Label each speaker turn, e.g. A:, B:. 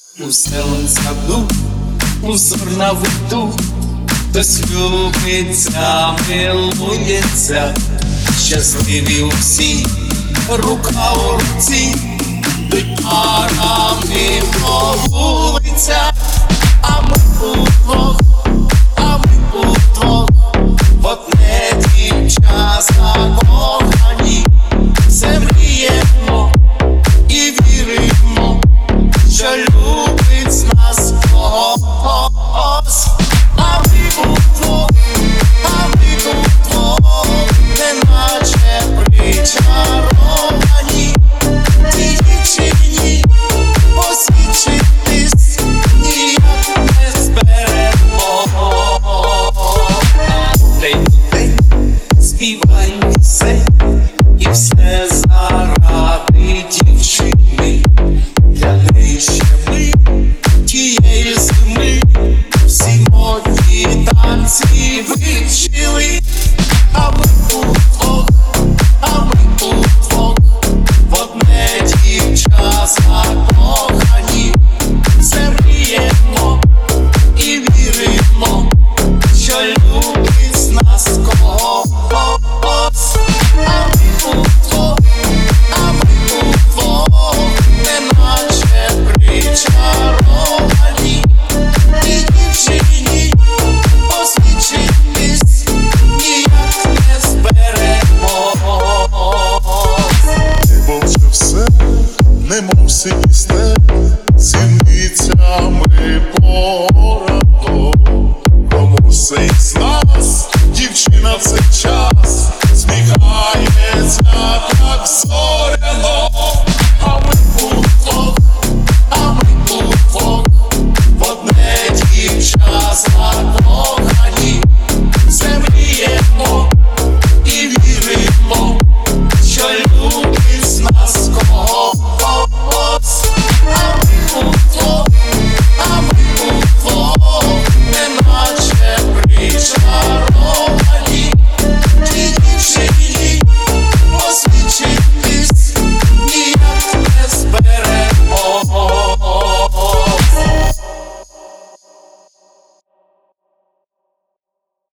A: У зеленому саду, узор на виду, хтось любиться, милується, щасливі усі, рука у руці, йдуть парами по вулицях, а ми удвох, в одне дівча закохані, все мріємо і віримо, що